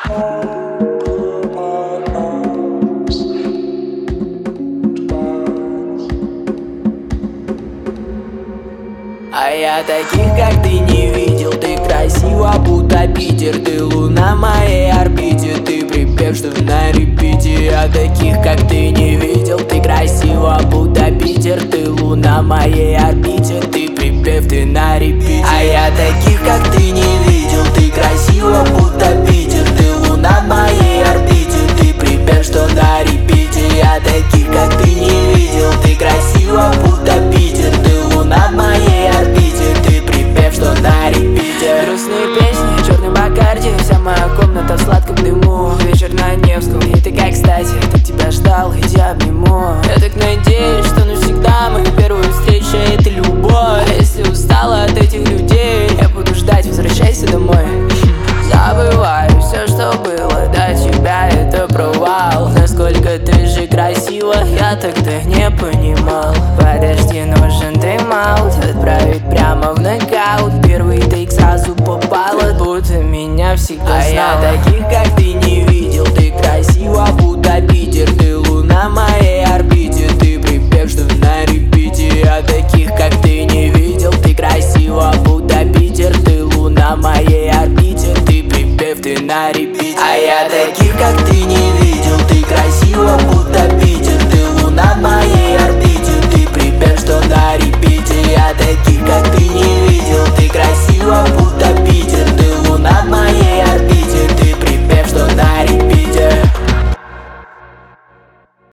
А я таких, как ты, не видел. Ты красива, будто Питер. Ты луна моей орбите. Ты припев, что на репите. Я таких, как ты, не видел. Ты красива, будто Питер. Ты луна моей орбите. Ты припев, ты на репите. А я таких, как ты, не видел. Ты красива, будто Питер. Ты луна моей орбите. Ты припев, что на репите. Я таких, как ты, не видел. Ты красива, будто Питер. Ты луна моей орбите. Ты припев, что на репите. Грустные песни, черный Бакарди. Вся моя комната в сладком дыму. Вечер на Невском, и ты как кстати. Так тебя ждал, иди обниму. Я так надеюсь, что навсегда мы первую встречу, это любовь. А если устала от этих людей, я буду ждать, возвращайся домой. Забываю все, что было до тебя, это провал. Насколько ты же красива, я тогда не понимал. Подожди, нужен тайм-аут, отправить прямо в нокаут. Первый тейк сразу попало, будто меня всегда знал. А я таких, как ты,